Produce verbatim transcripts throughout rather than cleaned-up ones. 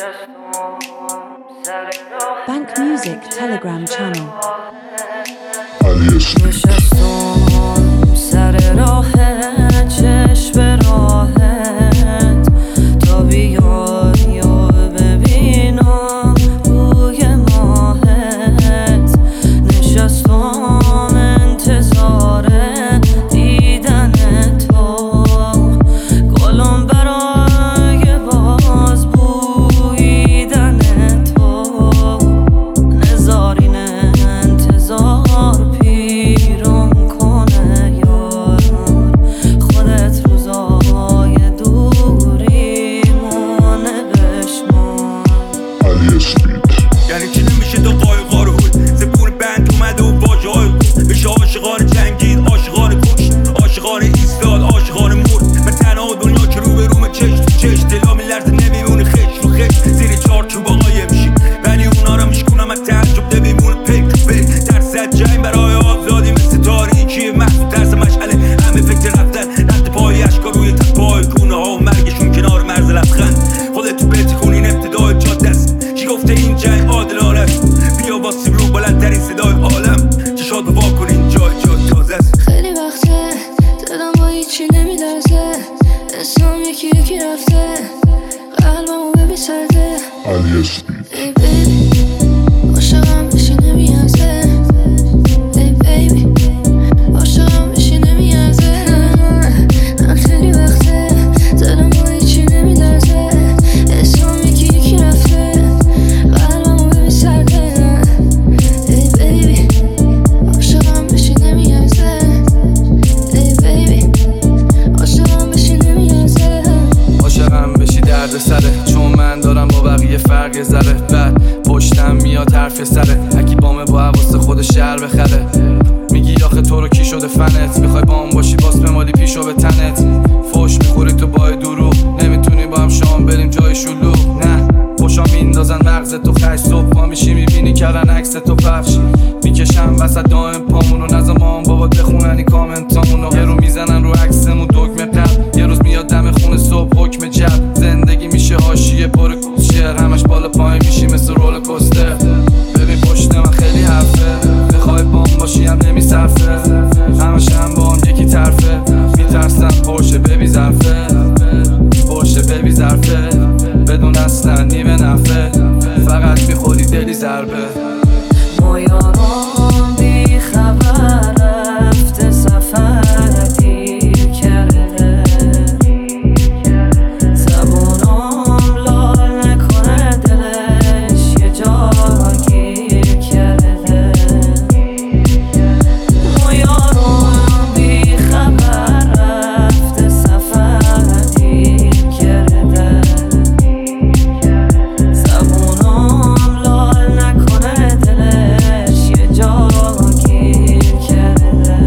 Bank Music Telegram channel. نشستم سر راهت چشم به راهت تا بیای و ببینم روی ماهت نشستم انتظار دیدن تو گلم برای باز بویدن تو نزارین انتظار پیرم کنه یار خودت روزای دوری مونه بشمان علی اسپید یعنی چی نمیشه دو قایقا رو هود زبون بند اومده و واجه های بشه عاشقان جنگید عاشقان کشت عاشقان ایستاد عاشقان مرد من تنها دنیا که رو به رومه چش تو چش دلا میلرزه نمیمونه خش رو خش زیر چار چوبا قایم شی ولی اونا رو میشکنم از تعجب نمیمونه پیک تو پیک درصد جنگ برای آزادی مثل تاریکی محصول ترس مشعله همه فکر رفتن رد پای اشکا روی تپای کونه ها و مرگشون کنار مرز لبخند خودت تو بیتی کنین ابتدای جاده است کی گفته این جنگ عادلانه است بیا واسیم رو بلندترین صدای عالم چشات رو وا کنین جای جای تازه است خیلی وقته دلم با هیچی نمیلرزه اسمم یکی یکی رفته قلبمو ببین سرده علی اسپید ای بیبی عاشقم بشی نمیارزه ای بیبی عاشقم بشی نمیارزه خیلی وقته دلم با هیچی نمیلرزه اسمم یکی یکی رفته قلبمو ببین سرده ای بیبی عاشقم بشی نمیارزه ای بیبی عاشقم بشی نمیارزه عاشقم بشی درد سره چون من دارم با بقیه فرق ذره بعد پشتم میاد حرف سره اکی بامه با حواس خود شهر بخره میگی آخه تو رو کی شده فنت میخوای با هم باشی باس بمالی پیشو به تنت فوش میخوری تو با دروغ نمیتونی با هم شام بریم جای شلوغ نه خوشا میندازن مغز تو خش صبح پا میشی میبینی کردن عکس تو پفش میکشم وسط دائم پامونو نزا ما هم بابا بخوننی کامنتامونو یه رو میزنن رو عکسمون دکمه قلب یه روز میاد دم خونه صبح حکم جب زندگی میشه حاشیه پر کوشر همش بالا پایین میشی مثل رول کوستر ببین پشت من خیلی حرفه میخوای با هم باشی هم نمیصرفه همش هم با هم یکی طرفه میترسم پرشه ببی ظرفه پرشه ببی ظرفه بدون اصلا نیمه نفه فقط میخوری دلی ضربه ما یاران بی خبر رفته سفر دیر کرده زبونم لال نکنه دلش یه جا گیر کرده ما یاران بی خبر رفته سفر دیر کرده زبونم لال نکنه دلش یه جا گیر کرده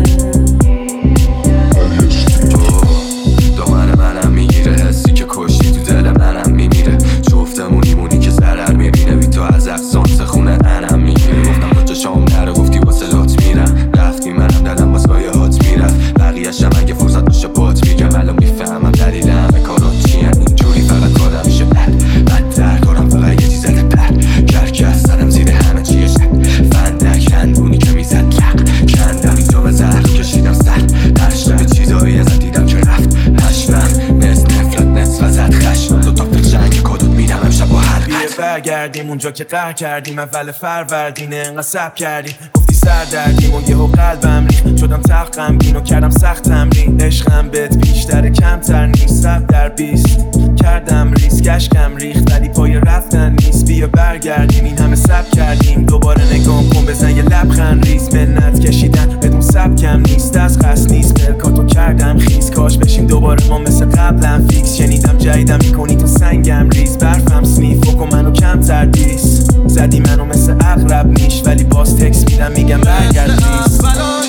علی اسپید دامن منم میگیره حسی که کشتی تو دل منم میمیره جفتمونی مونی که ضرر میبینه بی تو از اقسانس خونه انم میگیره گفتم کجا شام نره گفتی واسه لات میرم رفتی منم دلم واسه های هات میرم بقیه‌شم اگه فرصت باشه بات میگم الان میفهمم دلیل همه کارات چیه اینجوری فقط کارم میشه بد بدتر دارم فقط یه چیزت پر کرکس زدم زیر همه چیه شد فندک هندونی که میزد لق کندم اینجا به زهر کشیدم سر پشتم چیزایی ازت دیدم که رفت هشمم نصف نفرت نصف ازت خشم دو تا فکر کدوم میدم امشب با حلقت بیه برگردیم اونجا که قهر کردیم اول فروردینه انقدر سب کردیم گفتی سر دردیم و یهو قلبم ریخت شدم تلخ غمگین و کردم سخت تمرین عشقم بهت بیشتر کمتر نیست صد در بیست کردم ریسک اشکم ریخت ولی پای رفتن نیست بیا برگردیم این همه سب کردیم دوباره نگام کن بزن یه لبخند ریز منت کشیدن بدون سبکم نیست از قصد نیست پلکاتو کردم خیز کاش بشیم دوباره ما مثل قبلم فیکس شنیدم جدیدم میکنی تو سنگم ریز برفم سنیف و منو کمتر دیس زدی منو مثل اغرب نیش ولی باز تکس میدم میگم برگرد نیست